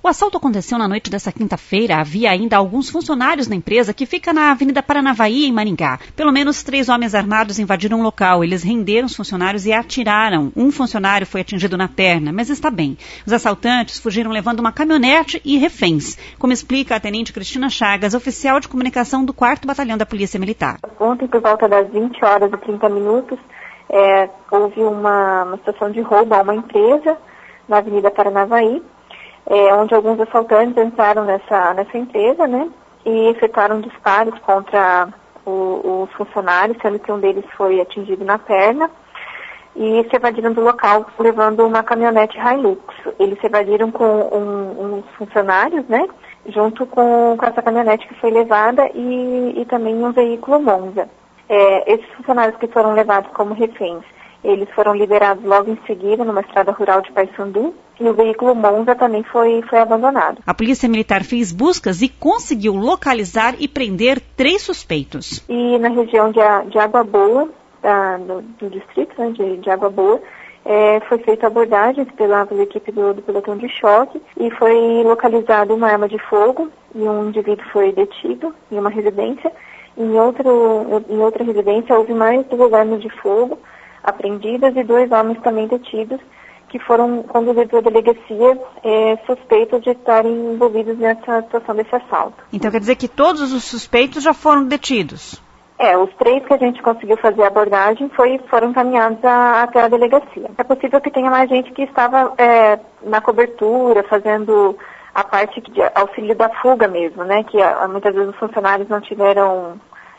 O assalto aconteceu na noite desta quinta-feira. Havia ainda alguns funcionários da empresa que fica na Avenida Paranavaí, em Maringá. Pelo menos 3 homens armados invadiram o local. Eles renderam os funcionários e atiraram. Um funcionário foi atingido na perna, mas está bem. Os assaltantes fugiram levando uma caminhonete e reféns, como explica a tenente Cristina Chagas, oficial de comunicação do 4º Batalhão da Polícia Militar. Ontem, por volta das 20 horas e 30 minutos, houve uma situação de roubo a uma empresa na Avenida Paranavaí, onde alguns assaltantes entraram nessa empresa, né, e efetuaram disparos contra os funcionários, sendo que um deles foi atingido na perna, e se evadiram do local levando uma caminhonete Hilux. Eles se evadiram com uns funcionários, né, junto com essa caminhonete que foi levada e também um veículo Monza. Esses funcionários que foram levados como reféns, eles foram liberados logo em seguida numa estrada rural de Paissandu, e o veículo Monza também foi abandonado. A Polícia Militar fez buscas e conseguiu localizar e prender 3 suspeitos. E na região de Água Boa, do distrito, né, de Água Boa, foi feita abordagem pela equipe do pelotão de choque e foi localizada uma arma de fogo e um indivíduo foi detido em uma residência. Em outra residência houve mais 2 armas de fogo apreendidas e 2 homens também detidos que foram conduzidos à delegacia suspeitos de estarem envolvidos nessa situação desse assalto. Então quer dizer que todos os suspeitos já foram detidos? Os 3 que a gente conseguiu fazer a abordagem foram encaminhados até a delegacia. É possível que tenha mais gente que estava na cobertura, fazendo a parte de auxílio da fuga mesmo, né? Que muitas vezes os funcionários não tiveram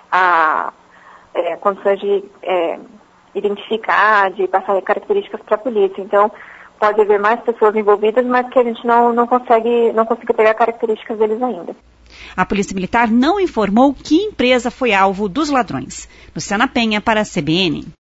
condições de identificar, de passar características para a polícia. Então, pode haver mais pessoas envolvidas, mas que a gente não conseguiu pegar características deles ainda. A Polícia Militar não informou que empresa foi alvo dos ladrões. Luciana Penha para a CBN.